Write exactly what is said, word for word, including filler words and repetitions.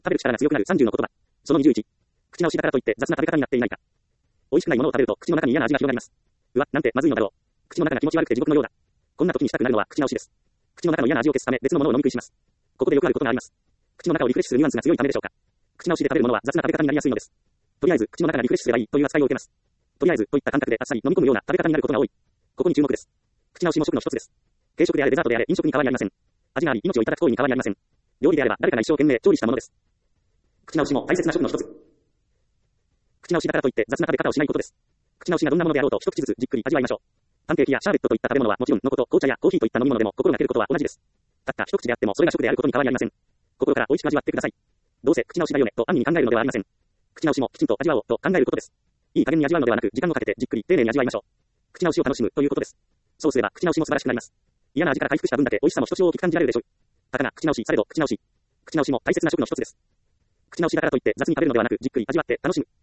食べる力が強くなるさんじゅうの言葉。そのにじゅういち。口直しだからといって雑な食べ方になっていないか。美味しくないものを食べると口の中に嫌な味が広がります。うわ、なんてまずいのだろう。口の中が気持ち悪くて地獄のようだ。こんな時にしたくなるのは口直しです。口の中の嫌な味を消すため別のものを飲み食いします。ここでよくあることがあります。口の中をリフレッシュするニュアンスが強いためでしょうか。口直しで食べるものは雑な食べ方になりやすいのです。とりあえず口の中がリフレッシュすればいいという扱いを受けます。とりあえずといった感覚であっさり飲み込むような食べ方になることが多い。ここに注目です。口直しも食の一つです。軽食であれデザートであれ飲食に変わりありません。味があり命をいただく行為に変わりありません。料理であれば誰かが一生懸命調理したものです。口直しも大切な食の一つ。口直しだからといって雑な食べ方をしないことです。口直しがどんなものであろうと一口ずつじっくり味わいましょう。パンケーキやシャーベットといった食べ物はもちろんのこと、紅茶やコーヒーといった飲み物でも心がけることは同じです。たった一口であってもそれが食であることに変わりありません。心から美味しく味わってください。どうせ口直しだよねと安易に考えるのではありません。口直しもきちんと味わおうと考えることです。いい加減に味わうのではなく時間をかけてじっくり丁寧に味わいましょう。口直しを楽しむということです。そうすれば口直しも素晴らしくなります。嫌な味から回復した分だけ美味しさもひとしお大きく感じられるでしょう。たかが口直しされど口直し。口直しも大切な食の一つです。口直しだからといって雑に食べるのではなくじっくり味わって楽しむ。